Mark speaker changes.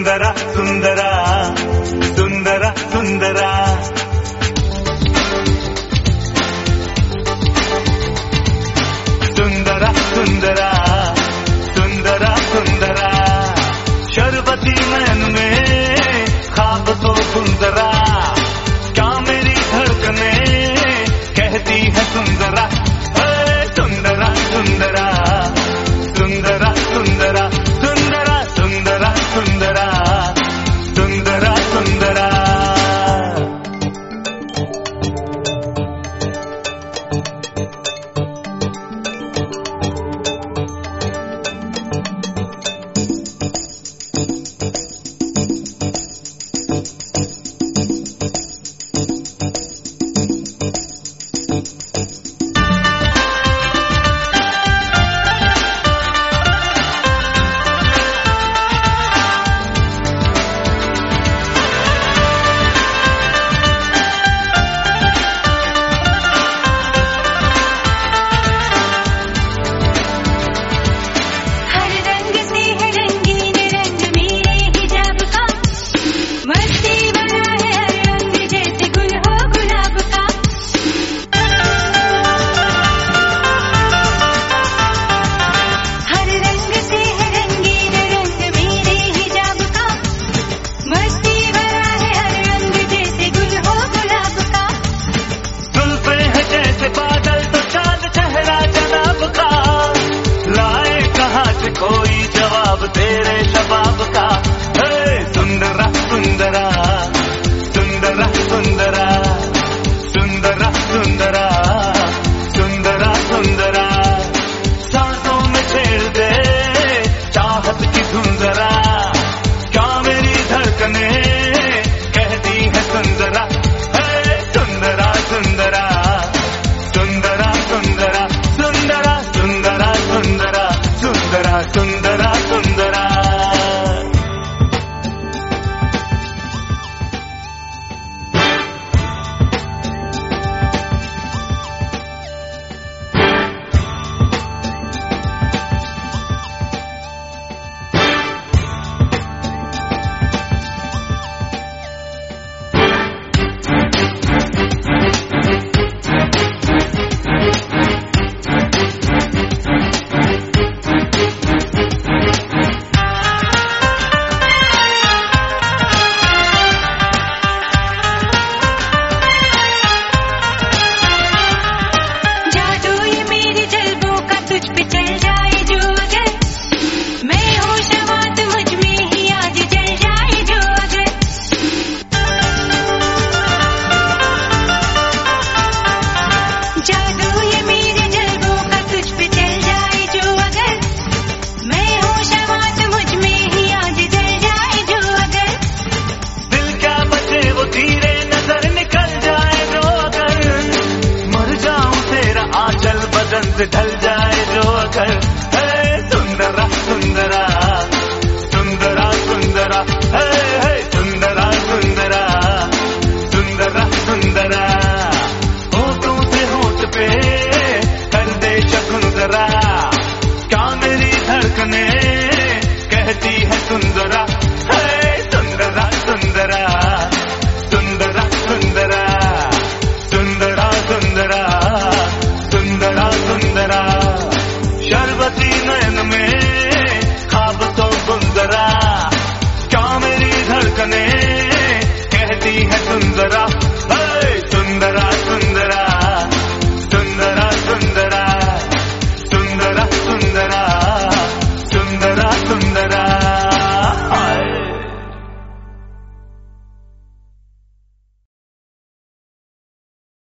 Speaker 1: सुंदरा सुंदरा सुंदरा सुंदरा सुंदरा सुंदरा सुंदरा सुंदरा शरबती नैन में खाब तो सुंदरा क्या मेरी धड़कने कहती है सुंदरा सुंदरा सुंदरा सुंदरा सुंदरा सुंदरा सुंदरा सुंदरा सुंदरा सुंदरा कोई जवाब तेरे शबाब का सुंदरा सुंदरा सुंदरा सुंदरा सुंदरा सुंदरा सुंदरा सुंदरा सांसों में छेड़ दे चाहत की सुंदरा क्या मेरी धड़कने कहती है सुंदरा सुंदरा सुंदरा सुंदरा सुंदरा सुंदरा सुंदरा सुंदरा सुंदरा सुंदरा